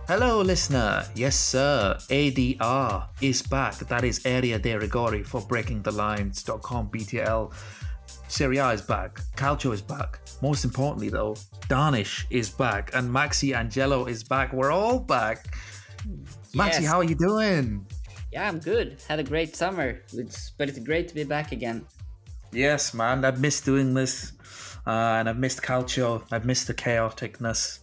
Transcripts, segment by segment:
Hello, listener. Yes, sir. ADR is back. That is Area de Rigori for BreakingTheLines.com. BTL. Serie A is back. Calcio is back. Most importantly, though, Danish is back. And Maxi Angelo is back. We're all back. Maxi, Yes. how are you doing? Yeah, I'm good. Had a great summer. But it's great to be back again. Yes, man. I've missed doing this. And I've missed Calcio. I've missed the chaoticness.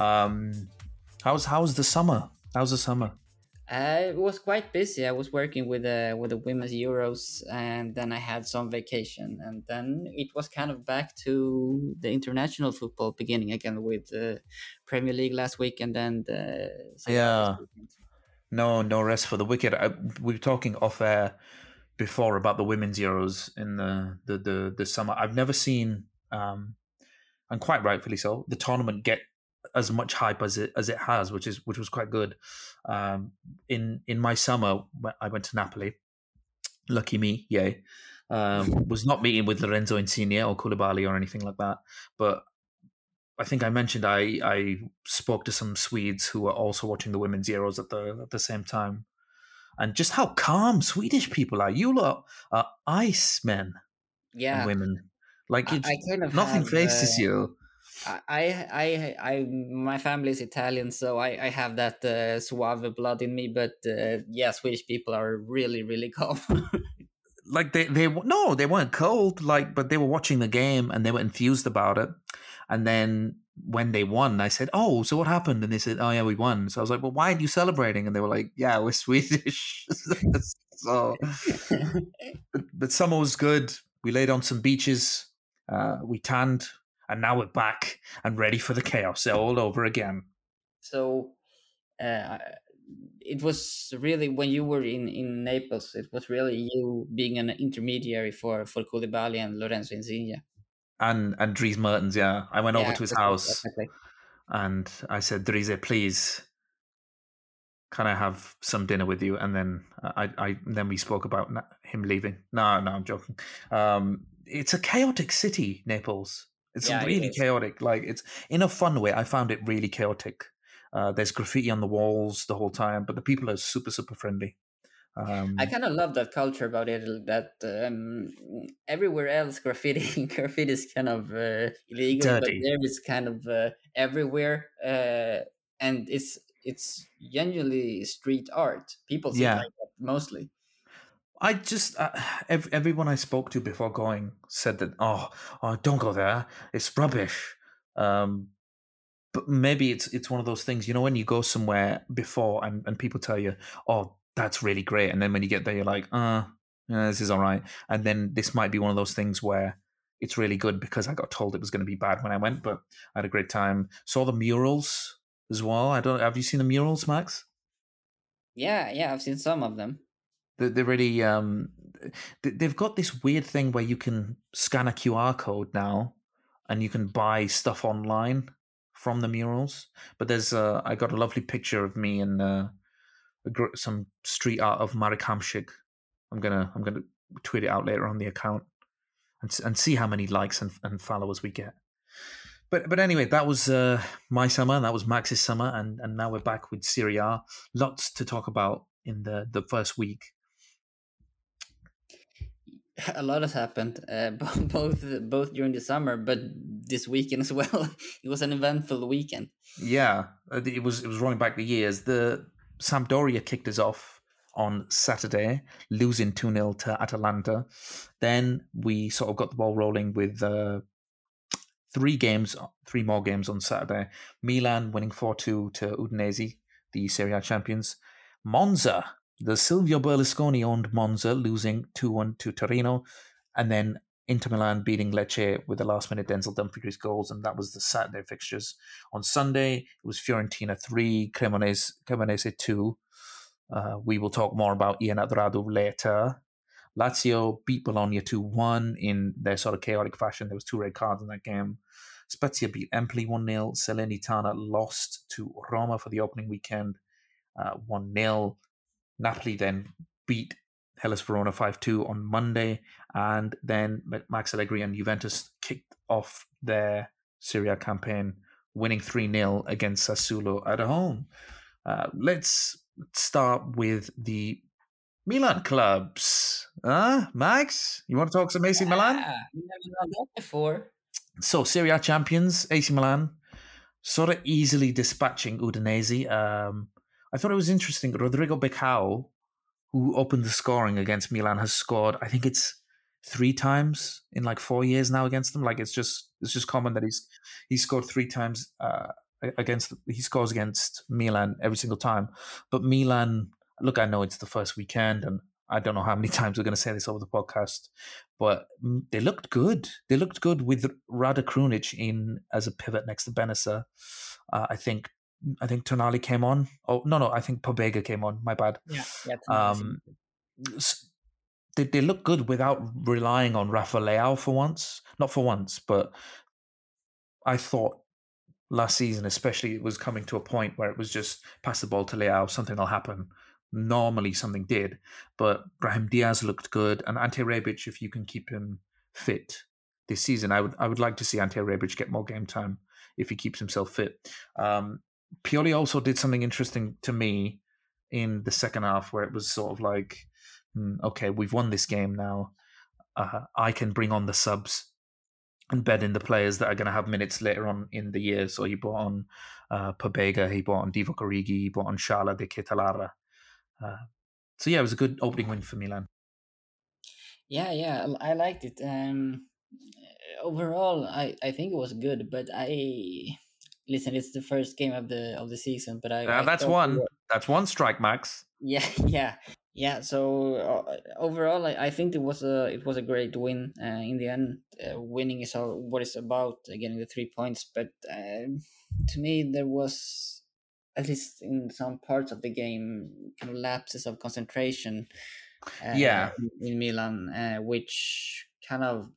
How's the summer? How's the summer? It was quite busy. I was working with the women's Euros, and then I had some vacation, and then it was kind of back to the international football beginning again with the Premier League last week, and then the Serie A this Yeah. weekend. No rest for the wicked. We were talking off air before about the women's Euros in the summer. I've never seen, and quite rightfully so, the tournament get as much hype as it has, which was quite good. In my summer, I went to Napoli. Lucky me, yay. Was not meeting with Lorenzo Insigne or Koulibaly or anything like that, but I think I mentioned I spoke to some Swedes who were also watching the women's Euros at the same time, and just how calm Swedish people are. You lot are ice men and Yeah, women. Like I kind of nothing have. faces you. My family is Italian, so I have that Suave blood in me. But yeah, Swedish people are really, really calm. Like they weren't cold. Like, but they were watching the game and they were enthused about it. And then when they won, I said, "Oh, so what happened?" And they said, "Oh yeah, we won." So I was like, "Well, why aren't you celebrating?" And they were like, "Yeah, we're Swedish." So, but summer was good. We laid on some beaches. We tanned, and now we're back and ready for the chaos all over again. So uh, it was really when you were in Naples. It was really you being an intermediary for Koulibaly and Lorenzo Insigne. And Dries Mertens, yeah, I went over Yeah, to his house definitely. and I said, Dries, please, can I have some dinner with you? And then then we spoke about him leaving. No, I'm joking. It's a chaotic city, Naples. It's Yeah, it really is. chaotic. Like, it's in a fun way. I found it really chaotic. There's graffiti on the walls the whole time, but the people are super, super friendly. I Um, kind of love that culture about it. That everywhere else, graffiti graffiti is kind of illegal, but Dirty. there is kind of everywhere, and it's genuinely street art. People see it Yeah. like that mostly. I just everyone I spoke to before going said that don't go there, it's rubbish. Um, but maybe it's one of those things, when you go somewhere before and people tell you, oh, that's really great, and then when you get there you're like, yeah, this is all right, and then this might be one of those things where it's really good because I got told it was going to be bad when I went, but I had a great time. Saw the murals as well. I don't Have you seen the murals, Max? Yeah, yeah, I've seen some of them. They're really they've got this weird thing where you can scan a QR code now and you can buy stuff online from the murals. But there's I got a lovely picture of me and some street art of Marek Hamšík. I'm gonna tweet it out later on the account and see how many likes and followers we get. But anyway, that was my summer. That was Max's summer, and now we're back with Serie A. Lots to talk about in the first week. A lot has happened, both during the summer, but this weekend as well. It was an eventful weekend. Yeah, it was rolling back the years. The Sampdoria kicked us off on Saturday, losing 2-0 to Atalanta. Then we sort of got the ball rolling with three more games on Saturday. Milan winning 4-2 to Udinese, the Serie A champions. Monza, the Silvio Berlusconi owned Monza, losing 2-1 to Torino. And then Inter Milan beating Lecce with the last minute Denzel Dumfries goals. And that was the Saturday fixtures. On Sunday, it was Fiorentina 3, Cremonese 2. We will talk more about Ian Adrado later. Lazio beat Bologna 2-1 in their sort of chaotic fashion. There was 2 red cards in that game. Spezia beat Empoli 1-0. Salernitana lost to Roma for the opening weekend 1-0. Napoli then beat Hellas Verona 5-2 on Monday. And then Max Allegri and Juventus kicked off their Serie A campaign, winning 3-0 against Sassuolo at home. Let's start with the Milan clubs. Max, you want to talk some AC Milan? We never done that before. So, Serie A champions, AC Milan, sort of easily dispatching Udinese. I thought it was interesting. Rodrigo Becao, who opened the scoring against Milan, has scored, I think it's 3 times in like 4 years now against them. Like it's just common that he's scored 3 times he scores against Milan every single time. But Milan, look, I know it's the first weekend, and I don't know how many times we're going to say this over the podcast, but they looked good. They looked good with Rada Krunic in as a pivot next to Benessa. I think Tonali came on. Oh no, I think Pobega came on. My bad. Yeah. They look good without relying on Rafa Leao for once. Not for once, but I thought last season, especially, it was coming to a point where it was just pass the ball to Leao, something will happen. Normally, something did, but Brahim Diaz looked good, and Ante Rebic, if you can keep him fit this season, I would like to see Ante Rebic get more game time if he keeps himself fit. Pioli also did something interesting to me in the second half, where it was sort of like, okay, we've won this game now. I can bring on the subs and bed in the players that are going to have minutes later on in the year. So he brought on Pobega, he brought on Divock Origi, he brought on Shala de Ketelara. So yeah, it was a good opening win for Milan. Yeah, I liked it. Overall, I think it was good, but listen. It's the first game of the season, but that's one strike, Max. Yeah. So overall, I think it was a great win. In the end, winning is what it's about, getting the 3 points. But to me, there was, at least in some parts of the game, kind of lapses of concentration. In Milan, which kind of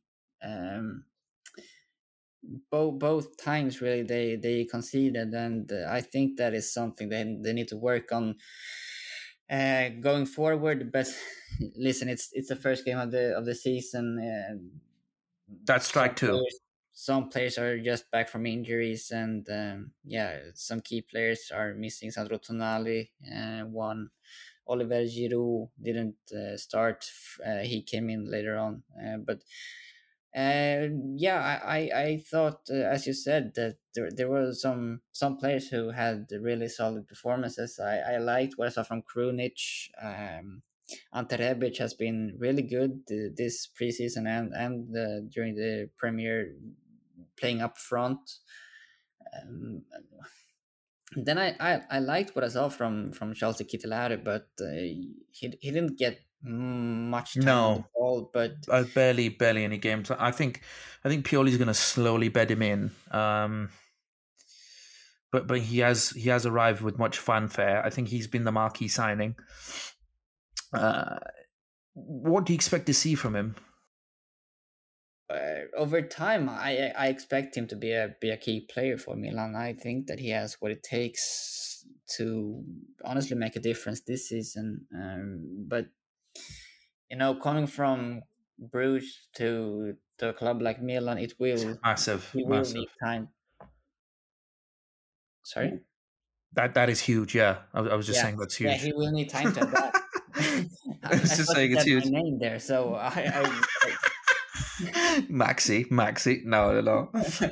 both times really they conceded, and I think that is something they need to work on going forward. But listen, it's the first game of the season. That's strike two. Some players are just back from injuries, and some key players are missing. Sandro Tonali, one. Oliver Giroud didn't start. He came in later on. I thought, as you said, that there were some players who had really solid performances. I liked what I saw from Krunic. Ante Rebic has been really good this preseason and during the Premier, playing up front. Then I liked what I saw from Charles de Ketelare, but he didn't get much time on the ball. But barely any games. I think Pioli's going to slowly bed him in. But he has arrived with much fanfare. I think he's been the marquee signing. What do you expect to see from him? Over time, I expect him to be a key player for Milan. I think that he has what it takes to honestly make a difference this season. But coming from Bruges to a club like Milan, it will massive. He will need time. Sorry. That is huge. Yeah, I was just saying that's huge. Yeah, he will need time to adapt. I was just saying it's huge. My name there, so I Maxi. No.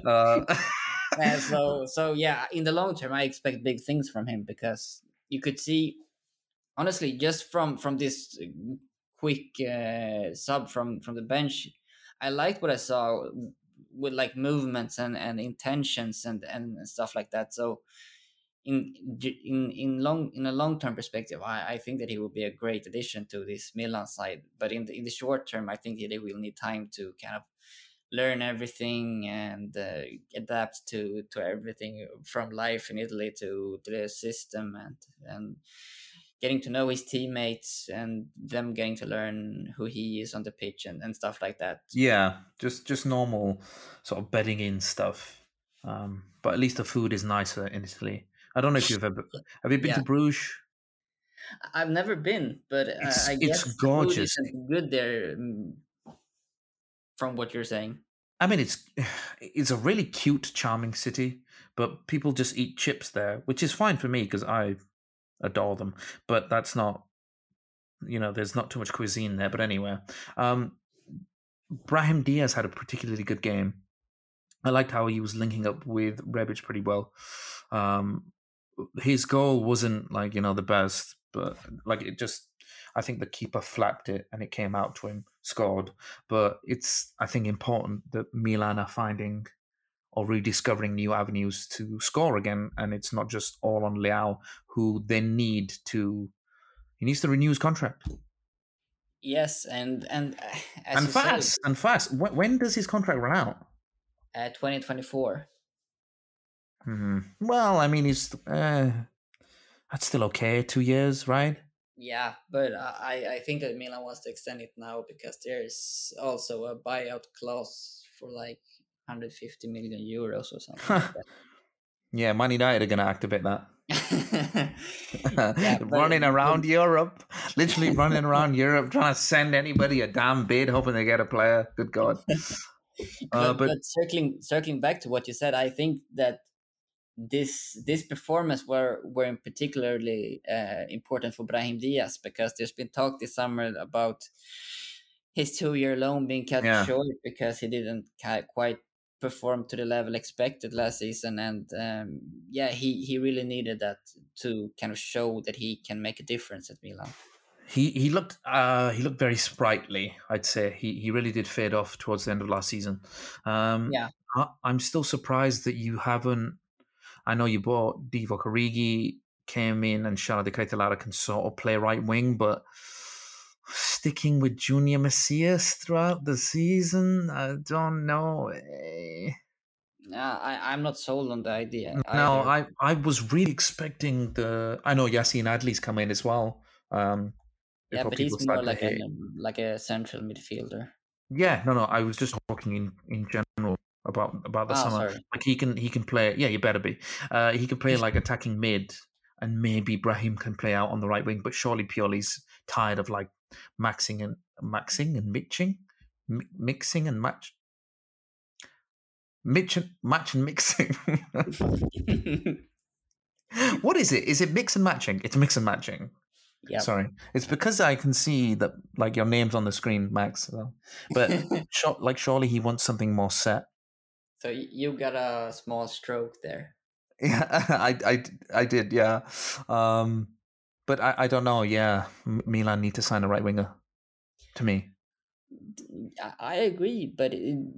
So yeah, in the long term, I expect big things from him, because you could see, honestly, just from this quick sub from the bench, I liked what I saw with like movements and intentions and stuff like that. So in a long term perspective, I think that he will be a great addition to this Milan side. But in the short term, I think that they will need time to kind of learn everything and adapt to everything from life in Italy to the system and getting to know his teammates and them getting to learn who he is on the pitch and stuff like that. Yeah, just normal sort of bedding in stuff. But at least the food is nicer in Italy. I don't know if have you been to Bruges? I've never been, but I guess it's gorgeous. The food is good there, from what you're saying. I mean, it's a really cute, charming city, but people just eat chips there, which is fine for me because I adore them. But that's not, there's not too much cuisine there. But anyway, Brahim Diaz had a particularly good game. I liked how he was linking up with Rebic pretty well. His goal wasn't like, the best, but like it just, I think the keeper flapped it and it came out to him, scored. But it's, I think, important that Milan are finding or rediscovering new avenues to score again. And it's not just all on Leao, who they need to, he needs to renew his contract. Yes, and as And you fast, say, and fast. When does his contract run out? 2024. Well, I mean, he's that's still okay. 2 years, right? Yeah, but I think that Milan wants to extend it now because there's also a buyout clause for like 150 million euros or something like that. Yeah, Man United are going to activate that. Yeah, running around Europe, literally running around Europe, trying to send anybody a damn bid, hoping they get a player. Good God! but circling back to what you said, I think that this performance were particularly important for Brahim Diaz because there's been talk this summer about his 2-year loan being cut short because he didn't quite perform to the level expected last season, and he really needed that to kind of show that he can make a difference at Milan. He looked very sprightly. I'd say he really did fade off towards the end of last season. I'm still surprised that you haven't. I know you bought Divock Origi, came in, and Shala de Ketelara can sort of play right wing, but sticking with Junior Messias throughout the season, I don't know. I'm not sold on the idea. No, I was really expecting I know Yassine Adli's come in as well. But he's more like a central midfielder. Yeah, no, I was just talking in general about the summer. Sorry. Like he can play. Yeah, you better be. He can play like attacking mid, and maybe Brahim can play out on the right wing. But surely Pioli's tired of like mixing and matching. What is it? Is it mix and matching? It's mix and matching. Yeah. Sorry, it's because I can see that like your name's on the screen, Max. So. But surely he wants something more set. So you got a small stroke there. Yeah, I did. Yeah, but I don't know. Yeah, Milan need to sign a right winger. To me, I agree, but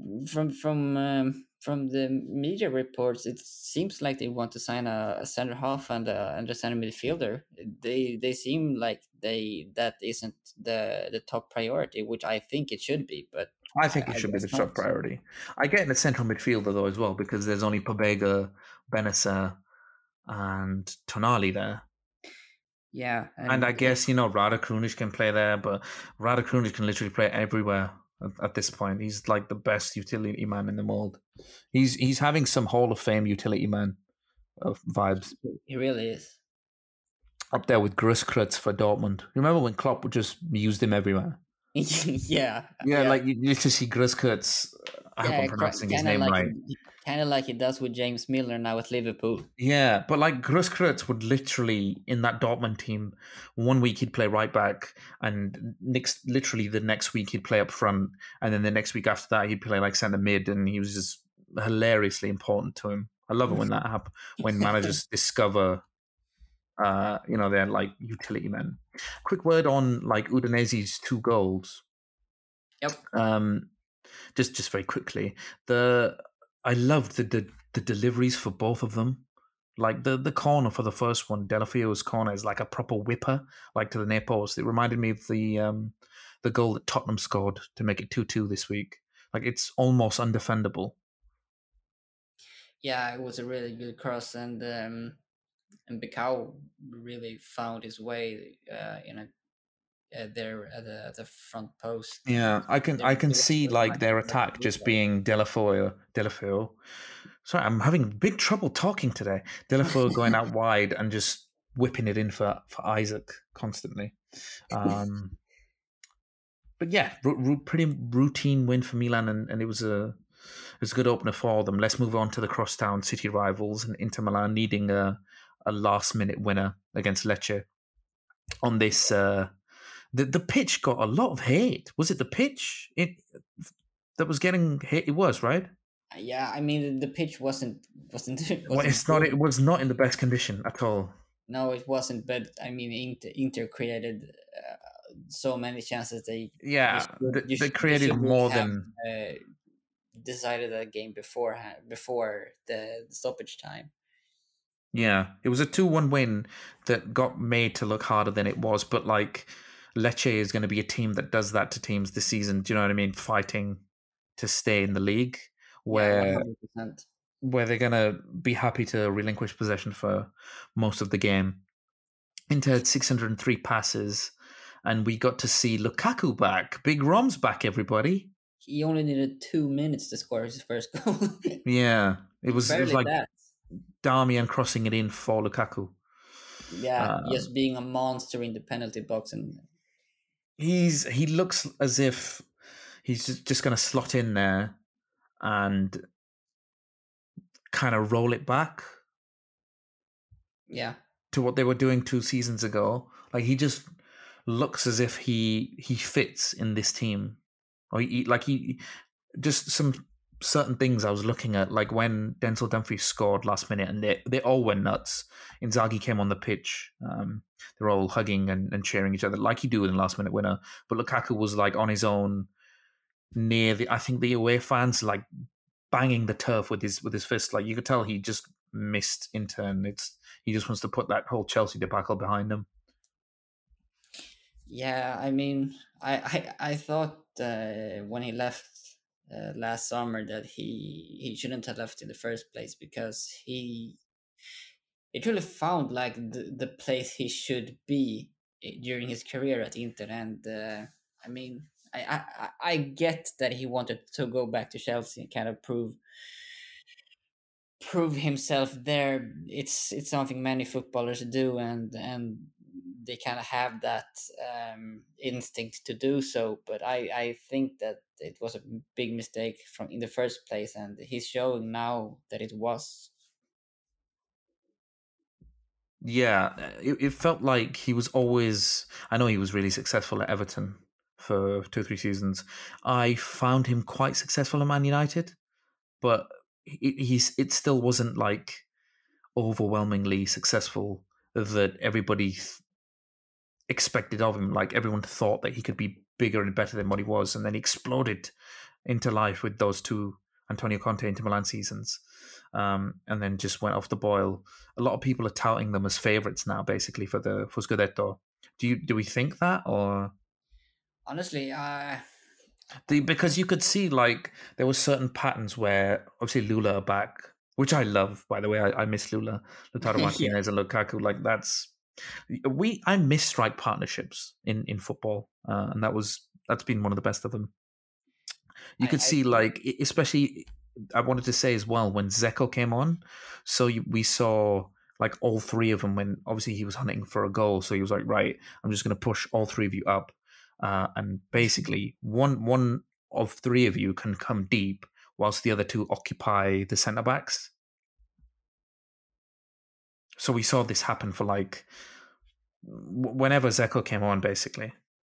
from the media reports, it seems like they want to sign a center half and a center midfielder. They seem like that isn't the top priority, which I think it should be. But I think it should be the top priority. I get in the central midfielder though as well because there's only Pobega, Bennacer, and Tonali there. Yeah, and I guess Rada Krunic can play there, but Rada Krunic can literally play everywhere at this point. He's like the best utility man in the world. He's having some Hall of Fame utility man vibes. He really is up there with Grosskreutz for Dortmund. Remember when Klopp would just used him everywhere? Yeah, like you used to see Grosskreutz. I hope I'm pronouncing his name right. Kind of like he does with James Milner now at Liverpool. Yeah, but like Grosskreutz would literally, in that Dortmund team, 1 week he'd play right back, and literally the next week he'd play up front, and then the next week after that he'd play like centre mid, and he was just hilariously important to him. I love it when that happens, when managers discover, they're like utility men. Quick word on like Udinese's 2 goals. Yep. Just very quickly, I loved the deliveries for both of them. Like the corner for the first one, Delafio's corner is like a proper whipper, like to the near post. It reminded me of the goal that Tottenham scored to make it 2-2 this week. Like it's almost undefendable. Yeah, it was a really good cross, and Bicao really found his way there at the front post. Yeah, I can see like their attack just being Delafio. Sorry, I'm having big trouble talking today. Delafio going out wide and just whipping it in for Isaac constantly. But yeah, pretty routine win for Milan, and it was a good opener for them. Let's move on to the crosstown city rivals and Inter Milan needing a a last minute winner against Lecce on this. The pitch got a lot of hate. Was it the pitch that was getting hit? It was, right. Yeah, I mean the pitch wasn't Well, wasn't it's not. good. It was not in the best condition at all. No, it wasn't. But I mean, Inter created so many chances. Yeah, they They created should really more have than. decided that game before the stoppage time. Yeah, it was a 2-1 win that got made to look harder than it was. But like, Lecce is going to be a team that does that to teams this season. Do you know what I mean? Fighting to stay in the league, Yeah, where 100%. they're going to be happy to relinquish possession for most of the game. Inter had 603 passes, and we got to see Lukaku back. Big Rom's back, everybody. He only needed 2 minutes to score his first goal. Yeah, it was Barely like that. Darmian crossing it in for Lukaku. Yeah, just being a monster in the penalty box, and He looks as if he's just going to slot in there and kind of roll it back yeah, to what they were doing 2 seasons ago. Like, he just looks as if he fits in this team, or he just some certain things I was looking at, like when Denzel Dumfries scored last minute, and they all went nuts. Inzaghi came on the pitch. They're all hugging and cheering each other like you do in the last minute winner. But Lukaku was like on his own near I think the away fans, like banging the turf with his fist. Like, you could tell he just missed Inter, and he just wants to put that whole Chelsea debacle behind him. yeah. I mean, I thought when he left last summer that he shouldn't have left in the first place, because he truly found like the place he should be during his career at Inter. And I mean, I get that he wanted to go back to Chelsea and kind of prove himself there. It's something many footballers do, and they kind of have that instinct to do so. But I think that it was a big mistake from in the first place, and he's showing now that it was. Yeah, it felt like he was always. I know he was really successful at Everton for 2 or 3 seasons. I found him quite successful at Man United, but it still wasn't like overwhelmingly successful that everybody expected of him. Like, everyone thought that he could be bigger and better than what he was, and then he exploded into life with those 2 Antonio Conte Inter Milan seasons, and then just went off the boil. A lot of people are touting them as favourites now, basically for Scudetto. Do we think that, or Honestly, because you could see like there were certain patterns where obviously Lula are back, which I love, by the way. I miss Lula, Lautaro yeah, Martinez, and Lukaku. Like, I miss strike partnerships in football, and that's been one of the best of them. You could I see, like, especially, I wanted to say as well, when Zeko came on, so we saw like all 3 of them, when obviously he was hunting for a goal, so he was like, right, I'm just going to push all 3 of you up, and basically one of 3 of you can come deep whilst the other 2 occupy the centre backs. So we saw this happen for like whenever Zeko came on, basically.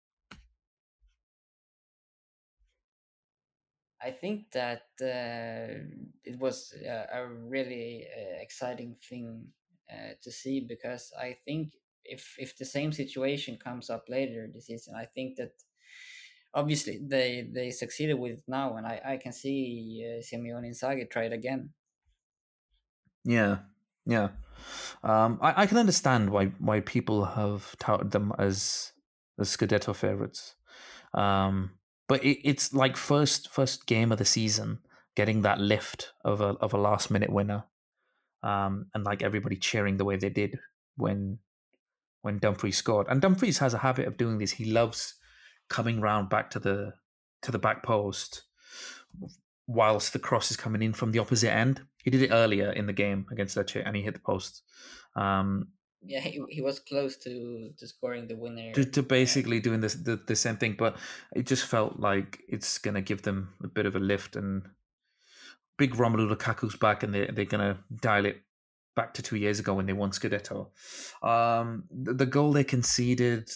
I think that it was a really exciting thing to see, because I think if the same situation comes up later this season, I think that obviously they succeeded with it now, and I can see Simeone Inzaghi try it again. Yeah, yeah. I can understand why people have touted them as Scudetto favorites. But it's like first game of the season, getting that lift of a last minute winner, and like everybody cheering the way they did when Dumfries scored. And Dumfries has a habit of doing this. He loves coming round back to the back post whilst the cross is coming in from the opposite end. He did it earlier in the game against Lecce, and he hit the post. Yeah, he was close to scoring the winner. To basically doing the same thing, but it just felt like it's going to give them a bit of a lift. And big Romelu Lukaku's back, and they're going to dial it back to 2 years ago when they won Scudetto. The goal they conceded,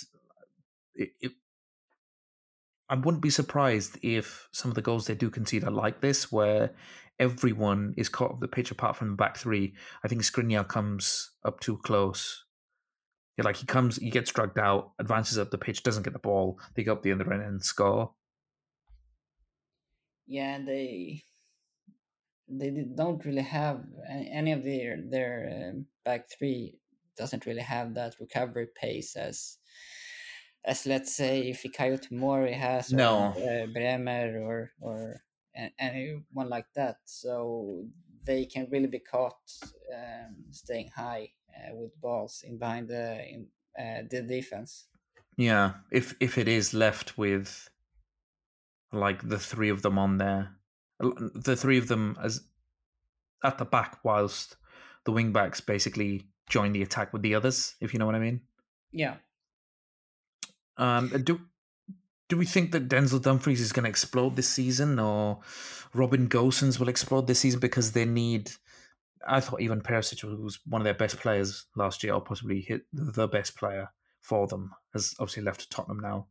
I wouldn't be surprised if some of the goals they do concede are like this, where everyone is caught off the pitch apart from the back three. I think Skriniar comes up too close. Yeah, like he gets dragged out, advances up the pitch, doesn't get the ball. They go up the other end and score. Yeah, don't really have any of their back three doesn't really have that recovery pace as let's say Fikayo Tomori has, or No. Bremer, or anyone like that. So they can really be caught staying high with balls in behind the defense. Yeah, if it is left with like the three of them on there, the three of them as at the back, whilst the wing backs basically join the attack with the others, if you know what I mean. Yeah. Do we think that Denzel Dumfries is going to explode this season, or Robin Gosens will explode this season because they need? I thought even Perisic, who was one of their best players last year, or possibly hit the best player for them, has obviously left to Tottenham now.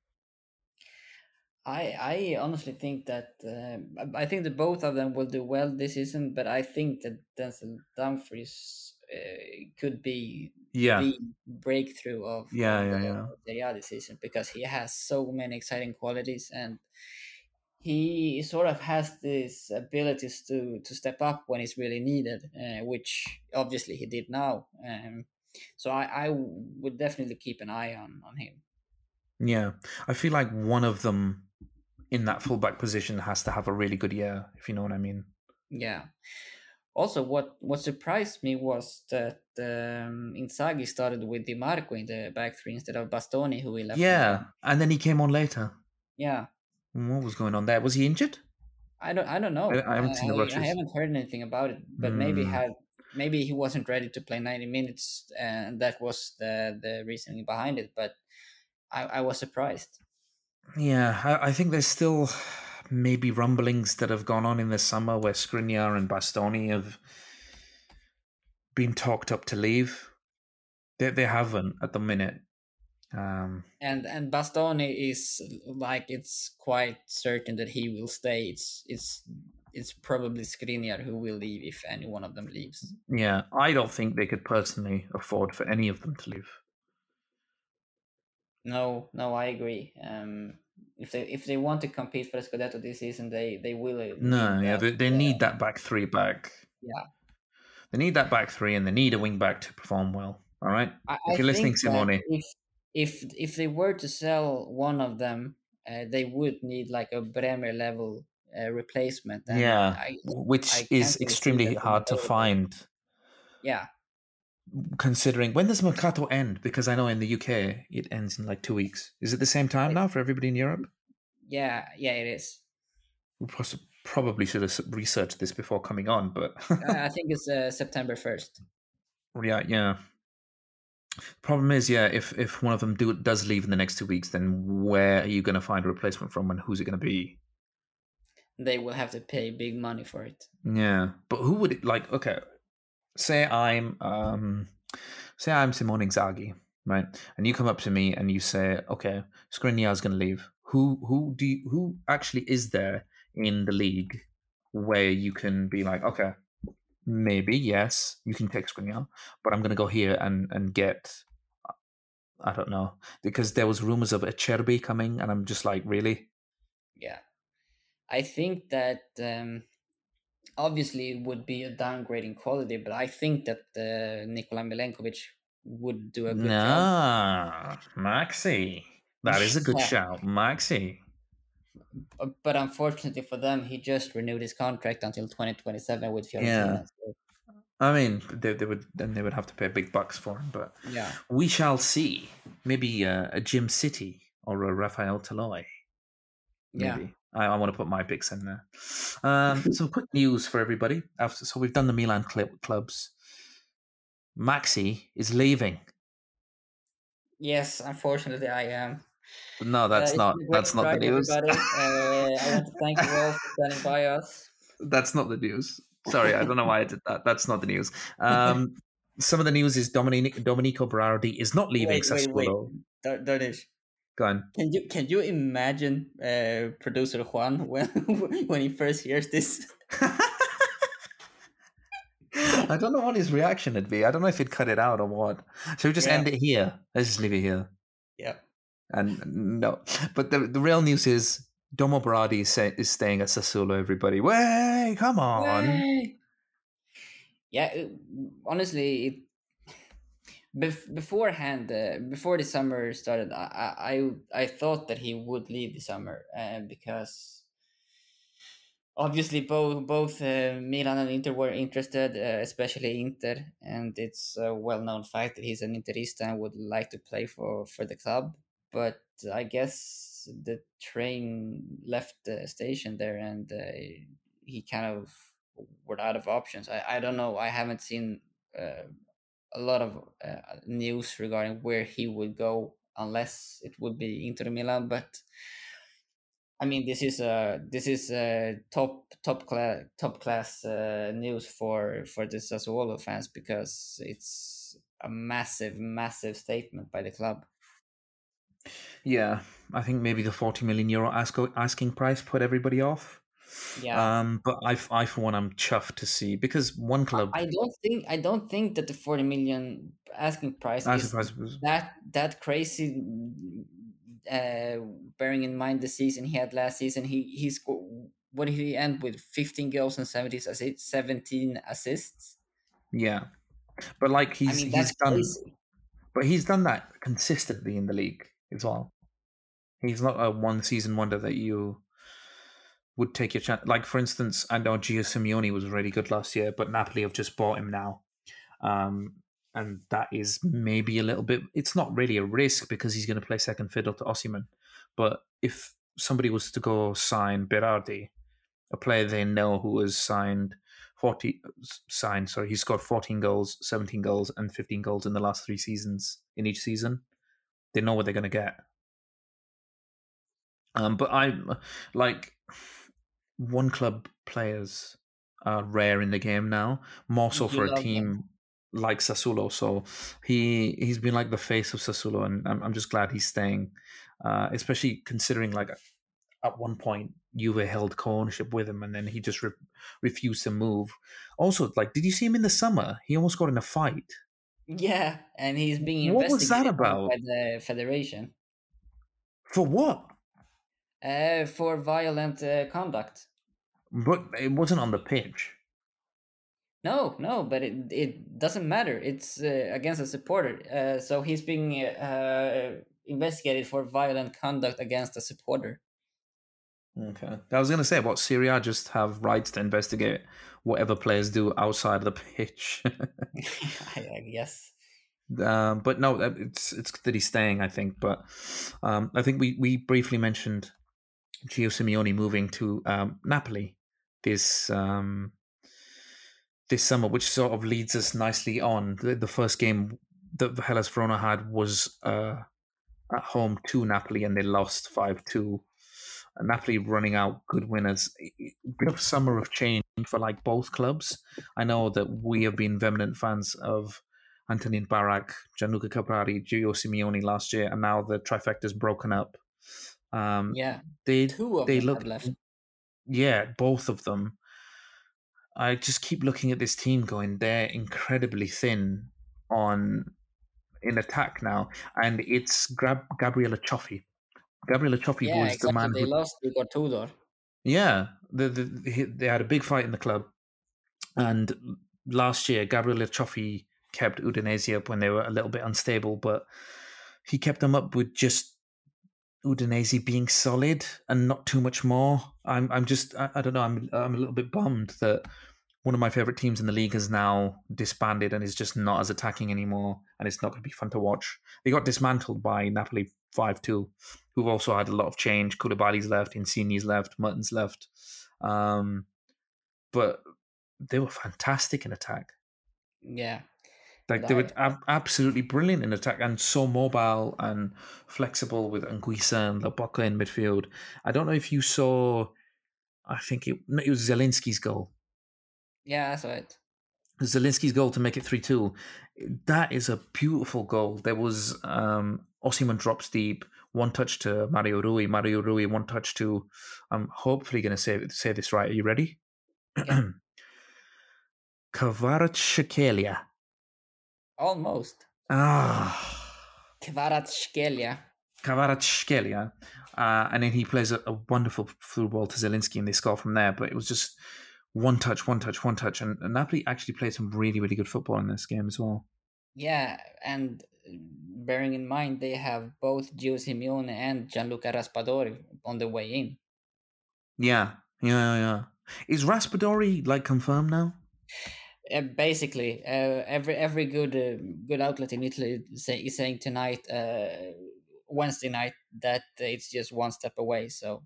I honestly think that I think that both of them will do well this season, but I think that Denzel Dumfries could be the breakthrough of Serie A this season, because he has so many exciting qualities, and he sort of has these abilities to step up when it's really needed, which obviously he did now. So I would definitely keep an eye on him. Yeah, I feel like one of them in that fullback position has to have a really good year, if you know what I mean. Yeah. Also, what surprised me was that Inzaghi started with Di Marco in the back three instead of Bastoni, who he left. Yeah, and then he came on later. Yeah. What was going on there? Was he injured? I don't know. I haven't seen the rushes. I haven't heard anything about it, but maybe he wasn't ready to play 90 minutes, and that was the reasoning behind it. But I was surprised. Yeah, I think there's still maybe rumblings that have gone on in the summer where Skriniar and Bastoni have been talked up to leave. They haven't at the minute. And Bastoni is like, it's quite certain that he will stay. It's probably Skriniar who will leave if any one of them leaves. Yeah, I don't think they could personally afford for any of them to leave. No, I agree. If they want to compete for the Scudetto this season, they will. No, yeah, they need that back three back. Yeah, they need that back three, and they need a wing back to perform well. All right, if you're listening, Simone. If they were to sell one of them, they would need like a Bremer level replacement. And which is extremely hard to find. Yeah. Considering, when does Mercato end? Because I know in the UK it ends in like 2 weeks. Is it the same time now for everybody in Europe? Yeah, it is. We probably should have researched this before coming on, but I think it's September 1st. Yeah. Problem is, if one of them does leave in the next 2 weeks, then where are you going to find a replacement from, and who's it going to be? They will have to pay big money for it. Yeah, but who would it like? Okay. Say I'm Simone Inzaghi, right? And you come up to me and you say, "Okay, Skriniar's going to leave." Who actually is there in the league where you can be like, "Okay, maybe yes, you can take Skriniar, but I'm going to go here and get, I don't know," because there was rumors of Acerbi coming, and I'm just like, really? Yeah, I think that. Obviously, it would be a downgrade in quality, but I think that Nikola Milenkovic would do a good job. Maxi. That is a good shout, Maxi. But unfortunately for them, he just renewed his contract until 2027 with Fiorentina. Yeah. I mean, they would have to pay big bucks for him, but yeah, we shall see. Maybe a Jim City or a Rafael Toloi. Maybe. Yeah. I want to put my picks in there. Some quick news for everybody. So we've done the Milan clubs. Maxi is leaving. Yes, unfortunately, I am. No, that's not the news. I want to thank you all for standing by us. That's not the news. Sorry, I don't know why I did that. That's not the news. Some of the news is Domenico Berardi is not leaving Wait. Sassuolo. Darnish. Go on. Can you imagine producer Juan when when he first hears this? I don't know what his reaction would be. I don't know if he'd cut it out or what. Should we just end it here? Let's just leave it here. Yeah. And no, but the real news is Domo Berardi is staying at Sassuolo. Everybody, way, come on. Way. Yeah, honestly, beforehand, before the summer started, I thought that he would leave the summer, because obviously both Milan and Inter were interested, especially Inter, and it's a well-known fact that he's an Interista and would like to play for the club. But I guess the train left the station there, and he kind of were out of options. I don't know. I haven't seen a lot of news regarding where he would go, unless it would be Inter Milan. But I mean, this is top class news for the Sassuolo fans, because it's a massive statement by the club. Yeah, I think maybe the 40 million euro asking price put everybody off. Yeah. But I for one, I'm chuffed to see, because one club I don't think that the 40 million asking price asking is price was that crazy. Uh, Bearing in mind the season he had last season, he scored. What did he end with? 15 goals and 17 assists. yeah, but like I mean, that's crazy. he's done that consistently in the league as well. He's not a one season wonder that you would take your chance. Like, for instance, I know Gio Simeone was really good last year, but Napoli have just bought him now. And that is maybe a little bit, it's not really a risk because he's going to play second fiddle to Osimhen. But if somebody was to go sign Berardi, a player they know who has he scored 14 goals, 17 goals, and 15 goals in the last 3 seasons in each season. They know what they're going to get. But I'm like, one club players are rare in the game now, more so for a team like Sassuolo. So he's been like the face of Sassuolo, and I'm just glad he's staying, especially considering like at one point Juve held co-ownership with him, and then he just refused to move. Also, like, did you see him in the summer? He almost got in a fight. Yeah, and he's being What was that investigated about? by the federation For what? for violent conduct. But it wasn't on the pitch. No, but it doesn't matter. It's against a supporter. So he's being investigated for violent conduct against a supporter. Okay. I was going to say, what, Serie A just have rights to investigate whatever players do outside the pitch. I guess. But no, it's that he's staying, I think. But I think we briefly mentioned Gio Simeone moving to Napoli this this summer, which sort of leads us nicely on. The first game that Hellas Verona had was at home to Napoli, and they lost 5-2. Napoli running out good winners. A bit of summer of change for like both clubs. I know that we have been vehement fans of Antonin Barak, Gianluca Caprari, Gio Simeone last year, and now the trifecta's broken up. Yeah, They two of them have left. Yeah, both of them. I just keep looking at this team going, they're incredibly thin in attack now, and it's Gabriele Cioffi. Gabriele Cioffi Yeah, was the exactly. man They who, lost Igor Tudor. yeah, they had a big fight in the club, and last year Gabriele Cioffi kept Udinese up when they were a little bit unstable, but he kept them up with just Udinese being solid and not too much more. I don't know. I'm a little bit bummed that one of my favorite teams in the league has now disbanded and is just not as attacking anymore, and it's not going to be fun to watch. They got dismantled by Napoli 5-2, who've also had a lot of change. Koulibaly's left, Insigne's left, Mertens left, but they were fantastic in attack. Yeah. Like, they were absolutely brilliant in attack, and so mobile and flexible with Anguissa and Lobotka in midfield. I don't know if you saw, I think it was Zielinski's goal. Yeah, I saw it. Zelinski's goal to make it 3-2. That is a beautiful goal. There was Osimhen drops deep, one touch to Mario Rui. Mario Rui, one touch to. I'm hopefully going to say this right. Are you ready? Yeah, Kvaratskhelia. almost. Ah, Kvaratskhelia. Kvaratskhelia. And then he plays a wonderful through ball to Zelinski and they score from there. But it was just one touch, one touch, one touch. And Napoli actually played some really, really good football in this game as well. Yeah, and bearing in mind they have both Gio Simeone and Gianluca Raspadori on the way in. Yeah. Is Raspadori like confirmed now? Basically, every good outlet in Italy is saying tonight, Wednesday night, that it's just one step away. So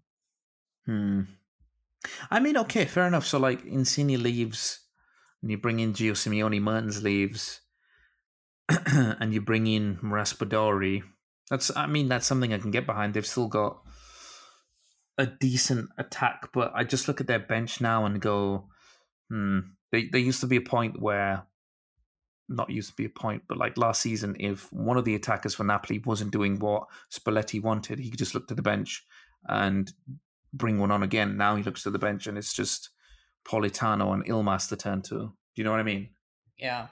I mean, okay, fair enough. So like Insigne leaves, and you bring in Gio Simeone, Mertens leaves, and you bring in Raspadori. That's something I can get behind. They've still got a decent attack, but I just look at their bench now and go, There used to be a point where, not used to be a point, but like last season, if one of the attackers for Napoli wasn't doing what Spalletti wanted, he could just look to the bench and bring one on again. Now he looks to the bench and it's just Politano and Ilmas to turn to. Do you know what I mean? yeah,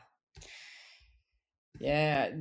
yeah,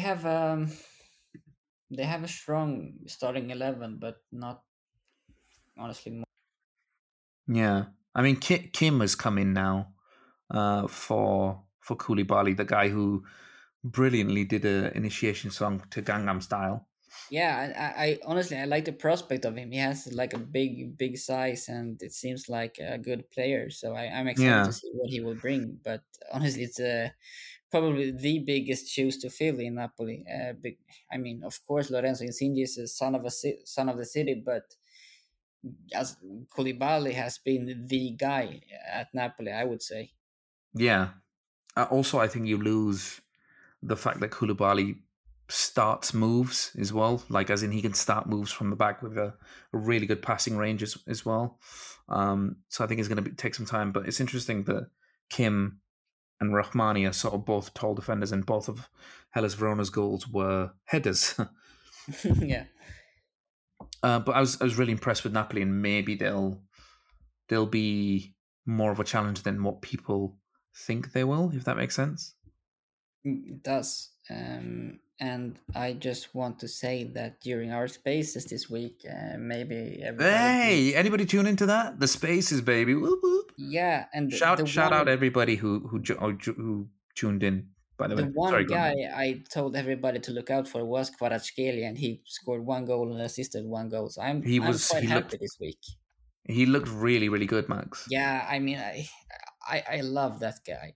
they have a strong starting 11, but not honestly more. Yeah. I mean, Kim has come in now for Koulibaly, the guy who brilliantly did an initiation song to Gangnam Style. Yeah, I honestly I like the prospect of him. He has like a big size, and it seems like a good player. So I'm excited to Yeah. see what he will bring. But honestly, it's probably the biggest shoes to fill in Napoli. I mean, of course, Lorenzo Insigne is a son of the city, but as Koulibaly has been the guy at Napoli, I would say. Yeah. Also, I think you lose the fact that Koulibaly starts moves as well, like as in he can start moves from the back with a really good passing range as well. So I think it's going to take some time, but it's interesting that Kim and Rahmani are sort of both tall defenders, and both of Hellas Verona's goals were headers. Yeah. But I was really impressed with Napoli, and maybe they'll be more of a challenge than what people think they will, if that makes sense. It does. And I just want to say that during our spaces this week, maybe everybody. Hey, anybody tune into that? The Spaces, baby. Whoop, whoop. Yeah, and Shout out everybody who tuned in. By the the way, sorry, one go on. guy I told everybody to look out for was Kvaratskhelia, and he scored one goal and assisted one goal. So I'm quite happy this week. He looked really really good, Max. Yeah, I mean, I love that guy.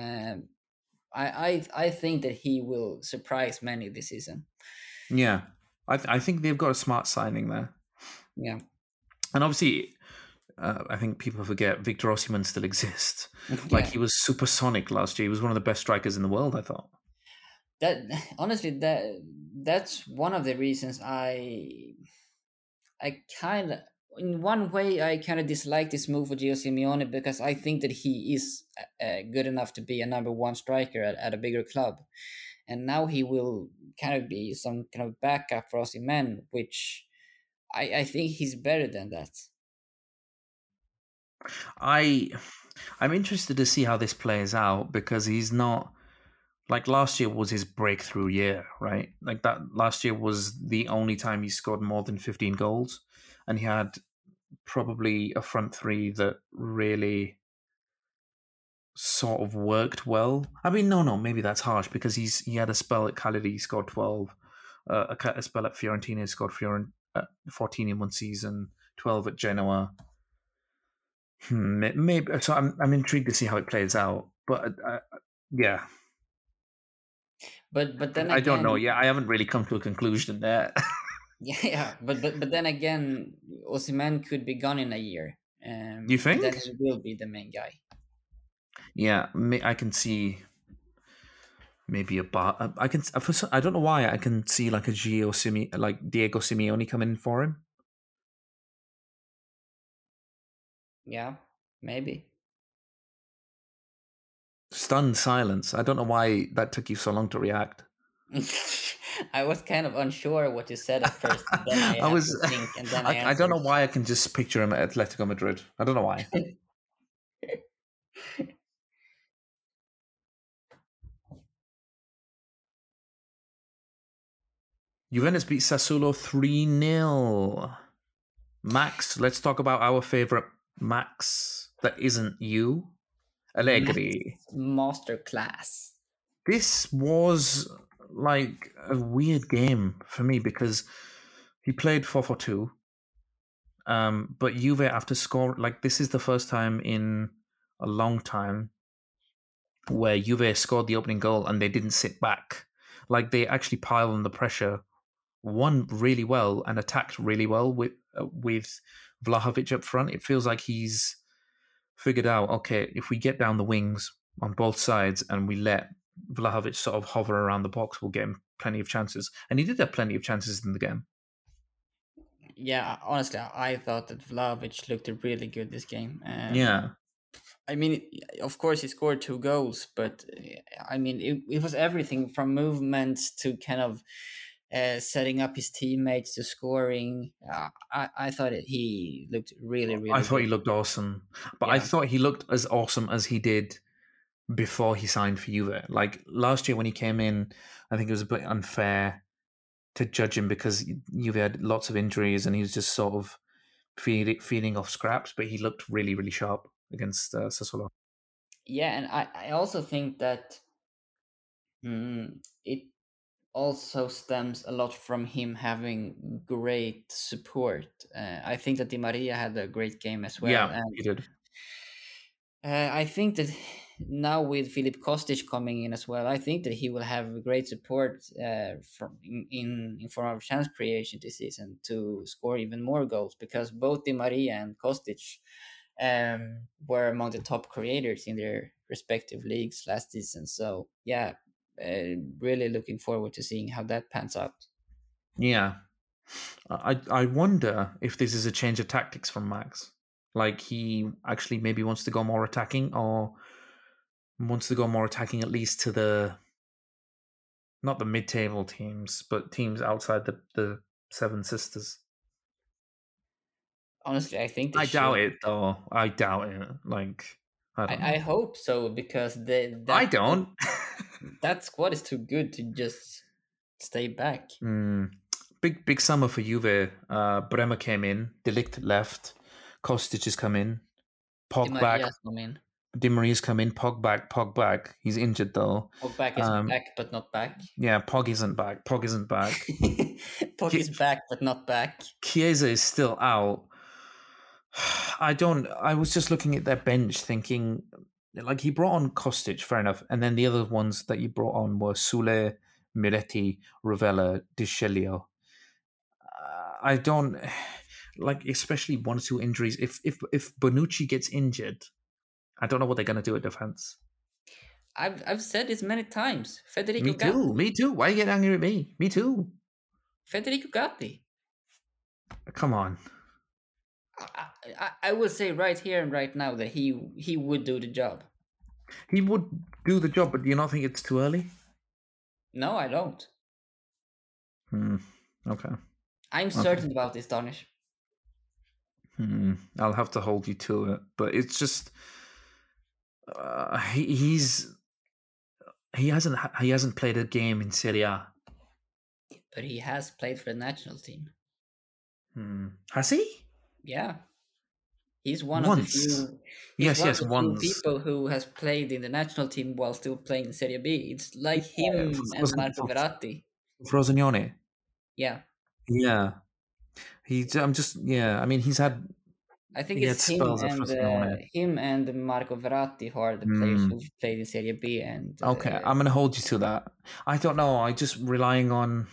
I think that he will surprise many this season. Yeah, I think they've got a smart signing there, Yeah. and obviously. I think people forget Victor Osimhen still exists. Like Yeah. he was supersonic last year. He was one of the best strikers in the world, I thought. That honestly, that's one of the reasons I kind of, in one way, I kind of dislike this move for Gio Simeone, because I think that he is good enough to be a number one striker at a bigger club, and now he will kind of be some kind of backup for Osimhen, which I think he's better than that. I'm interested to see how this plays out, because he's not, like, last year was his breakthrough year, right? Like that last year was the only time he scored more than 15 goals, and he had probably a front three that really sort of worked well. I mean, no, maybe that's harsh, because he had a spell at Cagliari, he scored 12, a spell at Fiorentina, he scored 14 in one season, 12 at Genoa. Maybe so. I'm intrigued to see how it plays out, but yeah, But then I don't know. again, Yeah, I haven't really come to a conclusion there. yeah. But then again, Osimhen could be gone in a year, You and then think? he will be the main guy. Yeah, I can see maybe a bar. I can. I don't know why I can see like a like Diego Simeone coming in for him. Yeah, maybe. Stunned silence. I don't know why that took you so long to react. I was kind of unsure what you said at first. Then I I had was. to think, and then I I don't answered. know why I can just picture him at Atletico Madrid. I don't know why. Juventus beat Sassuolo 3-0. Max, let's talk about our favorite Max that isn't you. Allegri. Masterclass. This was like a weird game for me because he played 4-4-2. But Juve, after score, like this is the first time in a long time where Juve scored the opening goal and they didn't sit back. Like they actually piled on the pressure, won really well and attacked really well with Vlahovic up front. It feels like he's figured out, okay, if we get down the wings on both sides and we let Vlahovic sort of hover around the box, we'll get him plenty of chances. And he did have plenty of chances in the game. Yeah, honestly, I thought that Vlahovic looked really good this game. Yeah. I mean, of course, he scored 2 goals, but I mean, it was everything from movements to kind of setting up his teammates to scoring. I thought he looked really, really I thought good. he looked awesome. But I Yeah. thought he looked as awesome as he did before he signed for Juve. Like last year when he came in, I think it was a bit unfair to judge him because Juve had lots of injuries and he was just sort of feeding off scraps, but he looked really, really sharp against Sassuolo. Yeah, and I also think that it also stems a lot from him having great support. I think that Di Maria had a great game as well. Yeah, And he did. I think that now with Filip Kostic coming in as well, I think that he will have great support from in form of chance creation this season to score even more goals because both Di Maria and Kostic were among the top creators in their respective leagues last season. So yeah, really looking forward to seeing how that pans out. Yeah. I wonder if this is a change of tactics from Max. Like he actually maybe wants to go more attacking or wants to go more attacking at least to the not the mid-table teams, but teams outside the Seven Sisters. Honestly, I think they I doubt should. it, though. I doubt it. Like, I don't I know. hope so because I don't. that squad is too good to just stay back. Big summer for Juve. Bremer came in. De Ligt left. Kostic has come in. Di Pog back. Maria's come in. Di Maria's come in. Pog back. Pog back. He's injured though. Pogback is back but not back. Yeah, Pog isn't back. Pog isn't back. Pog is back but not back. Chiesa is still out. I was just looking at their bench thinking, like, he brought on Kostic, fair enough. And then the other ones that he brought on were Sule, Miretti, Rovella, Di Scelio. I don't, like, especially 1 or 2 injuries. If Bonucci gets injured, I don't know what they're going to do at defense. I've said this many times. Me too. Why are you getting angry at me? Me too. Federico Gatti. Come on. I will say right here and right now that he would do the job. He would do the job, but do you not think it's too early? No, I don't. Okay. I'm certain about this, Danish. I'll have to hold you to it, but it's just he hasn't played a game in Serie A. But he has played for the national team. Has he? Yeah. He's one of the few. Once. People who has played in the national team while still playing in Serie B. It's like him and Marco Verratti. Frosinone. Yeah. Yeah. I mean, he's had. I think it's him and Marco Verratti who are the players who've played in Serie B. And okay, I'm going to hold you to that. I don't know. I just relying on.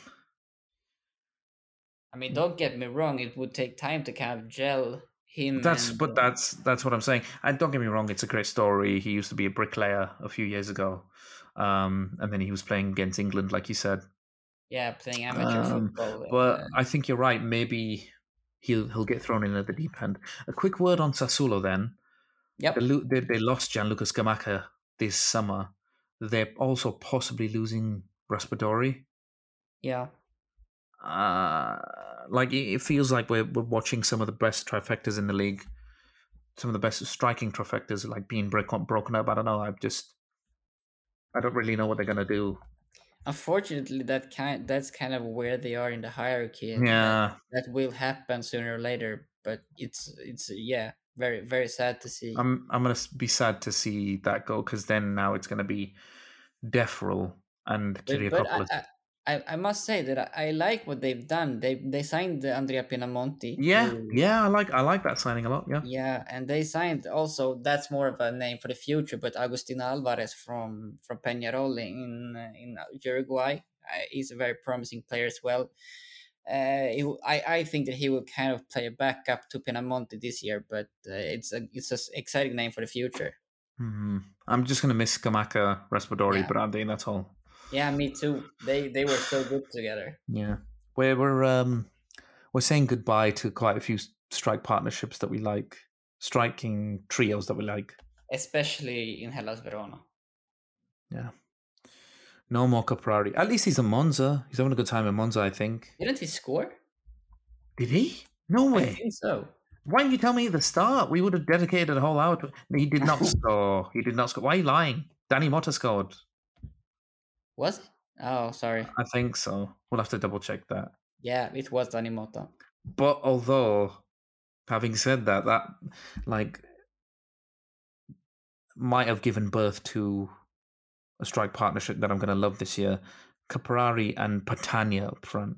I mean, don't get me wrong. It would take time to kind of gel him. That's what I'm saying. And don't get me wrong. It's a great story. He used to be a bricklayer a few years ago, and then he was playing against England, like you said. Yeah, playing amateur football. But I think you're right. Maybe he'll get thrown in at the deep end. A quick word on Sassuolo then. Yep. They lost Gianluca Scamacca this summer, they're also possibly losing Raspadori. Yeah. Like it feels like we're watching some of the best trifectas in the league, some of the best striking trifectas like being broken up. I don't know. I don't really know what they're gonna do. Unfortunately, that's kind of where they are in the hierarchy, and Yeah, that will happen sooner or later. But it's yeah, very very sad to see. I'm gonna be sad to see that go because then now it's gonna be Defrel and But Kyriakopoulos. I must say that I like what they've done. They signed Andrea Pinamonti, Yeah, who yeah, I like that signing a lot. Yeah. yeah, and they signed also, that's more of a name for the future, but Agustin Alvarez from Peñarol in Uruguay. He's a very promising player as well. I think that he will kind of play a backup to Pinamonti this year, but it's an exciting name for the future. I'm just gonna miss Kamaka Raspadori, Yeah, but I think that's all. yeah, me too. They were so good together, Yeah, we're saying goodbye to quite a few strike partnerships that we like, striking trios that we like. especially in Hellas Verona. Yeah, no more Caprari. At least he's in Monza. He's having a good time in Monza, I think. Didn't he score? Did he? No I way. think so. Why didn't you tell me at the start? We would have dedicated a whole hour to. He did not score. He did not score. Why are you lying? Danny Motta scored. Was it? Oh, sorry. I think so. We'll have to double check that. Yeah, it was Dani Mota. But although, having said that, that like might have given birth to a strike partnership that I'm going to love this year. Caprari and Patania up front.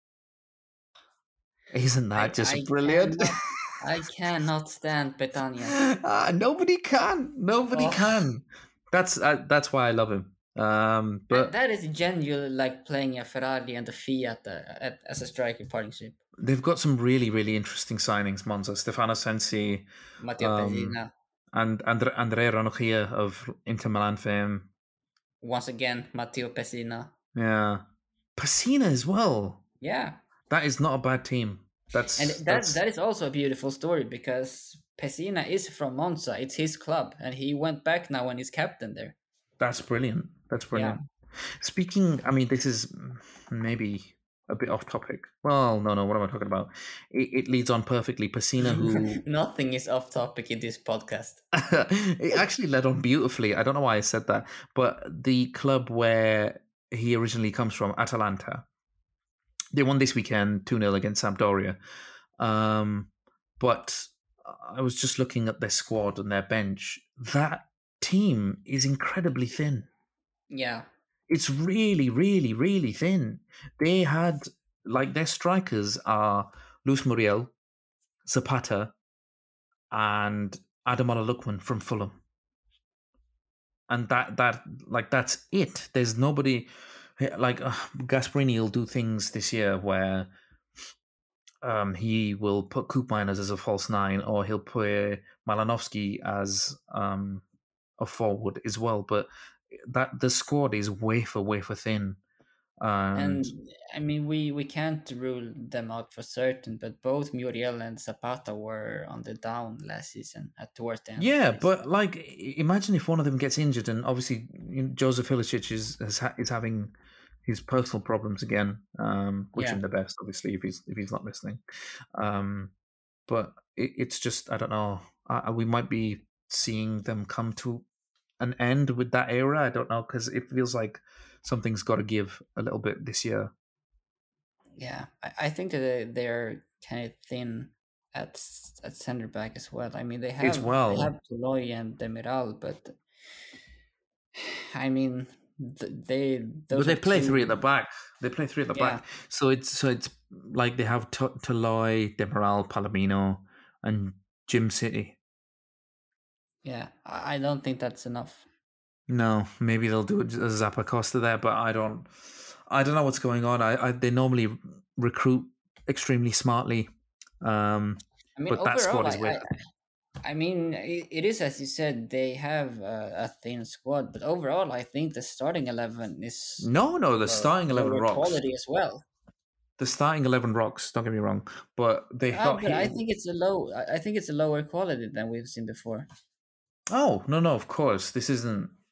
Isn't that just brilliant? I cannot stand Petania. Nobody can. Nobody Oh. can. That's why I love him. But that is genuinely like playing a Ferrari and a Fiat as a striking partnership. they've got some really, really interesting signings. Monza, Stefano Sensi, Matteo Pessina. and Andrea Ranocchia of Inter Milan fame. Once again, Matteo Pessina. Yeah, Pessina as well. Yeah, that is not a bad team. That is also a beautiful story because Pessina is from Monza. It's his club, and he went back now and he's captain there. That's brilliant. That's brilliant. Yeah. Speaking, I mean, this is maybe a bit off topic. Well, no. What am I talking about? It leads on perfectly. Pessina, who nothing is off topic in this podcast. It actually led on beautifully. I don't know why I said that, but the club where he originally comes from, Atalanta, they won this weekend 2-0 against Sampdoria. But I was just looking at their squad and their bench. That team is incredibly thin. Yeah. It's really, really, really thin. They had, like, their strikers are Luis Muriel, Zapata, and Ademola Lookman from Fulham. And that's it. There's nobody, like, Gasperini will do things this year where he will put Koopmeiners as a false nine, or he'll put Malinovsky as a forward as well. But that the squad is wafer thin. And I mean, we can't rule them out for certain, but both Muriel and Zapata were on the down last season towards the end. Yeah, but like, imagine if one of them gets injured, and obviously Joseph Ilicic is having his personal problems again. Wish him the best, obviously, if he's not listening. But it's just, I don't know. We might be seeing them come to an end with that era. I don't know, because it feels like something's got to give a little bit this year. Yeah, I think that they're kind of thin at center back as well. I mean, they have Toloi and Demiral, but I mean, they play three at the back. They play three at the back. So it's like they have Toloi, Demiral, Palomino, and Jim City. Yeah, I don't think that's enough. No, maybe they'll do a Zappa Costa there, but I don't know what's going on. They normally recruit extremely smartly. I mean, but overall, that squad is weird. I mean, it is, as you said, they have a thin squad, but overall, I think the starting 11 is the starting 11 rocks quality as well. The starting 11 rocks. Don't get me wrong, but they got. But I think it's a lower quality than we've seen before. Oh no! Of course, this isn't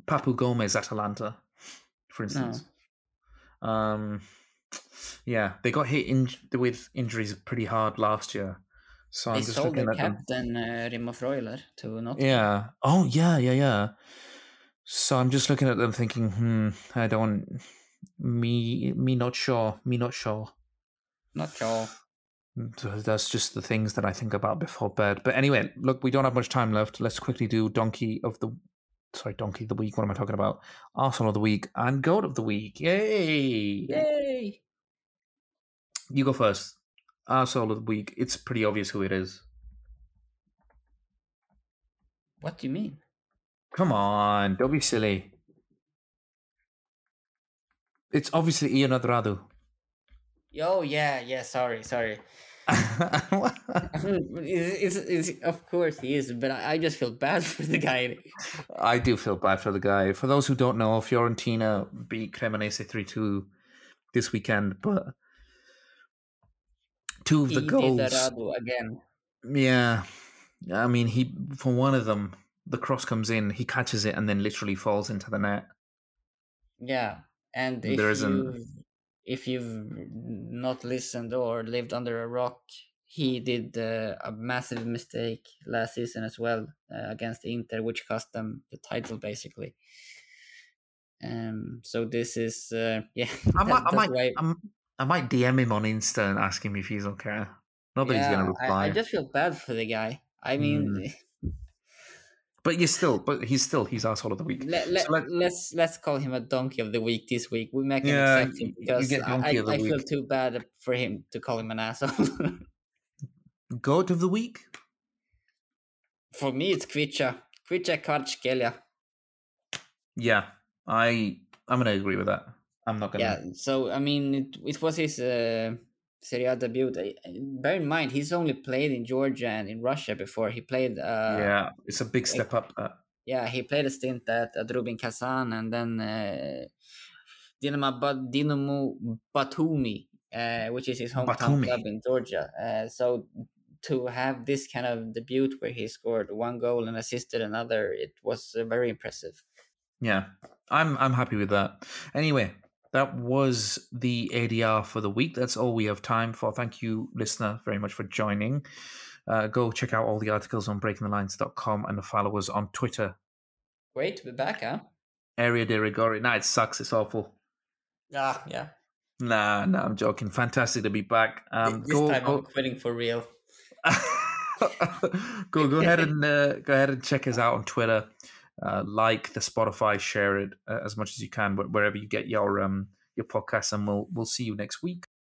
Papu Gomez, Atalanta, for instance. Yeah, they got hit with injuries pretty hard last year. So They I'm just sold looking their at them. captain, Remo Freuler, to Nottingham. Yeah. Oh, yeah. So I'm just looking at them thinking, I don't... Me not sure. Not sure. That's just the things that I think about before bed. But anyway, look, we don't have much time left. Let's quickly do Donkey of the Week. What am I talking about? Arsenal of the Week and Goat of the Week. Yay! You go first. Arsenal of the Week. It's pretty obvious who it is. What do you mean? Come on, don't be silly. It's obviously Ian Adrado. Oh, yeah, sorry. It's, of course he is, but I just feel bad for the guy. I do feel bad for the guy. For those who don't know, Fiorentina beat Cremonese 3-2 this weekend, but two of the goals... Adrado again. Yeah. I mean, for one of them, the cross comes in, he catches it and then literally falls into the net. Yeah, and if you've not listened or lived under a rock, he did a massive mistake last season as well against Inter, which cost them the title basically. So this is I might DM him on Insta and ask him if he's okay. Nobody's gonna reply. I just feel bad for the guy. I mean, but he's asshole of the week. Let's call him a donkey of the week this week. We make an exception because I feel too bad for him to call him an asshole. Goat of the week? For me, it's Kvicha Kvaratskhelia. Yeah, I'm gonna agree with that. I'm not gonna. Yeah, so I mean, it was his Serie A debut. Bear in mind, he's only played in Georgia and in Russia before. He played. Yeah, it's a big step up. Yeah, he played a stint at Rubin Kazan and then Dinamo Batumi, which is his hometown club in Georgia. So to have this kind of debut where he scored one goal and assisted another, it was very impressive. Yeah, I'm happy with that. Anyway, that was the ADR for the week. That's all we have time for. Thank you, listener, very much for joining. Go check out all the articles on breakingthelines.com and follow us on Twitter. Great to be back, huh? Area de Rigori. Nah, it sucks. It's awful. Yeah. Nah, I'm joking. Fantastic to be back. I'm quitting for real. go ahead and check us out on Twitter. Like the Spotify, share it as much as you can wherever you get your podcasts, and we'll see you next week.